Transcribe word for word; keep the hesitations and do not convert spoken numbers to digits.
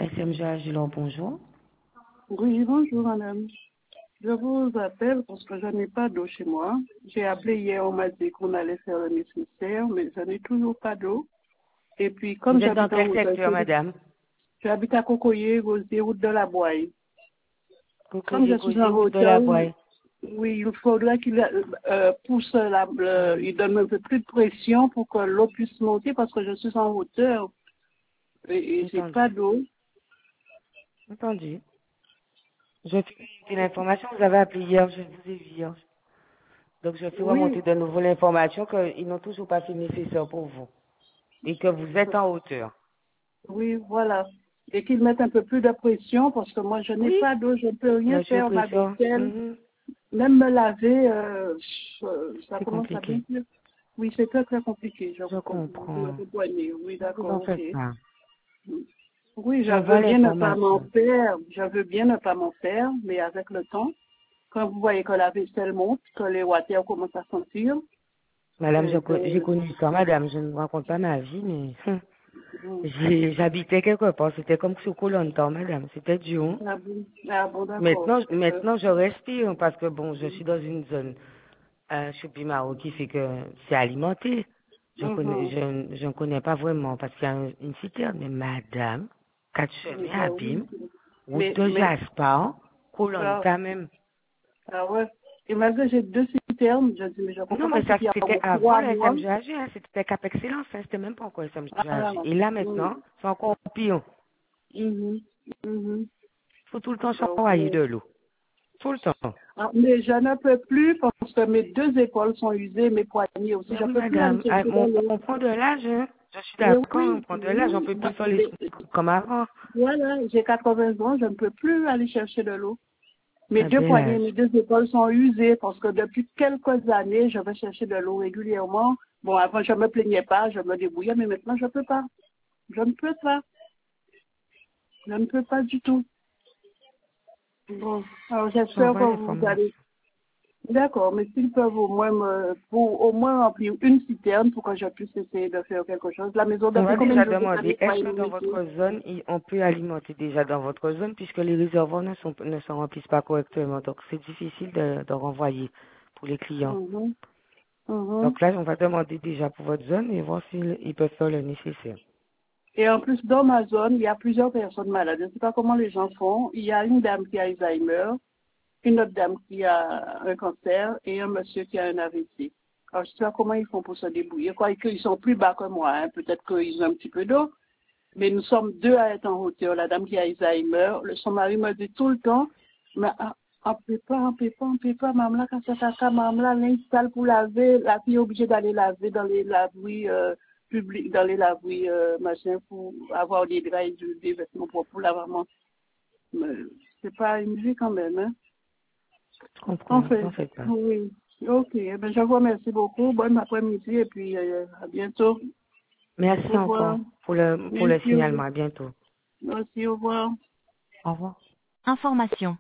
S M G Agilon, bonjour. Oui, bonjour madame. Je vous appelle parce que je n'ai pas d'eau chez moi. J'ai appelé hier, on m'a dit qu'on allait faire le nécessaire, mais je n'ai toujours pas d'eau. Et puis, comme Vous êtes dans j'habite en quel hauteur, secteur, madame? j'habite à Cocoyer, Rosier, route de la Boye. Comme Cocoyer, je suis en Gosier, route de hauteur, la Boye. oui, il faudrait qu'il euh, pousse la, le- il donne un peu plus de pression pour que l'eau puisse monter parce que je suis en hauteur et, et j'ai Entendu. pas d'eau. Entendu. Je fais l'information, vous avez appelé hier, je vous ai vu hier. Donc je fais Oui, remonter de nouveau l'information qu'ils n'ont toujours pas fait le nécessaire pour vous. Et que vous êtes en hauteur. oui, voilà. Et qu'ils mettent un peu plus de pression parce que moi, je n'ai Oui. pas d'eau, je ne peux rien Monsieur faire, ma Pression, vaisselle, mhm, même me laver, euh, je- ça c'est commence à bien compliqué. faire. Oui, c'est très, très compliqué. Je Je vous comprends. Vous comprends. me comprenez. Oui, Ne vous en d'accord, ok. faites pas. Oui, je veux J'envoie bien ne pas m'en l'information. faire, je veux bien ne pas m'en faire, mais avec le temps, quand vous voyez que la vaisselle monte, que les water commencent à sentir, Madame, je euh, co- j'ai je- connu ça, madame. Je ne vous raconte pas ma vie, mais hum, j'ai- j'habitais quelque part. C'était comme sous colonne temps, madame. C'était dur. ah bon, ah bon, d'accord. Maintenant, Euh, maintenant, je respire parce que bon, je suis dans une zone, euh, Choupimao, qui fait que c'est alimenté. Je connais, mhm. je, je ne connais pas vraiment parce qu'il y a un- une citerne. Mais madame, quatre Eh chemins bien, oui. abîme, route Mais, de mais, Jaspar, colonne ah, quand même. ah ouais. Et malgré que j'ai deux citernes, je dis, mais je ne Non, comprends pas mais ce ça, qu'il y a c'était au avant trois le mois. S M G A G, hein, c'était Cap Excellence, hein, c'était même pas encore S M G A Ah, G. Et là, mm, maintenant, c'est encore pire. mhm, mhm. Il faut tout le temps Donc, chamailler euh, de l'eau. Tout le temps. ah, mais je ne peux plus parce que mes deux épaules sont usées, mes poignets aussi. Mais Je ne oui, peux plus aller madame, ah, chercher de on, l'eau. on prend de l'âge, hein. Je suis Mais d'accord, on oui, prend de l'âge, on oui, peut plus bah, faire les mais, choses comme avant. voilà, j'ai quatre-vingts ans, je ne peux plus aller chercher de l'eau. Mes À deux bel poignets, âge. mes deux épaules sont usées parce que depuis quelques années, je vais chercher de l'eau régulièrement. Bon, avant, je ne me plaignais pas, je me débrouillais, mais maintenant, je ne peux pas. Je ne peux pas. Je ne peux pas du tout. Bon, alors j'espère J'envoie que vous allez. l'information. D'accord, mais s'ils peuvent au moins me, pour au moins remplir une citerne pour que je puisse essayer de faire quelque chose. La maison, On depuis va combien de déjà jours vous avez demander, est-ce nettoyé que le dans métier? votre zone, il- on peut alimenter déjà dans votre zone puisque les réservoirs ne, sont, ne se remplissent pas correctement. Donc, c'est difficile de, de renvoyer pour les clients. Mhm, mhm. Donc là, on va demander déjà pour votre zone et voir s'ils ils peuvent faire le nécessaire. Et en plus, dans ma zone, il y a plusieurs personnes malades. Je ne sais pas comment les gens font. Il y a une dame qui a Alzheimer, une autre dame qui a un cancer et un monsieur qui a un A V C. Alors, je ne sais pas comment ils font pour se débrouiller. Quoi, qu'ils sont plus bas que moi. Hein. Peut-être qu'ils ont un petit peu d'eau. Mais nous sommes deux à être en hauteur. La dame qui a Alzheimer, le- son mari me dit tout le temps, mais ah, on ne peut pas, on ne peut pas, on ne peut pas, maman là, quand ça caca, maman là, l'installe pour laver, la fille est obligée d'aller laver dans les laveries euh, publiques, dans les laveries, euh, machin, pour avoir des draps et du- des vêtements propres pour la maman. Mais c'est pas une vie quand même, hein. Je comprends, vous Enfin, en faites pas. oui. Ok, eh ben, je vous remercie beaucoup. Bon après-midi et puis euh, à bientôt. Merci Au revoir. encore pour le, pour le Merci, au revoir. signalement. À bientôt. Merci, au revoir. Au revoir. Information.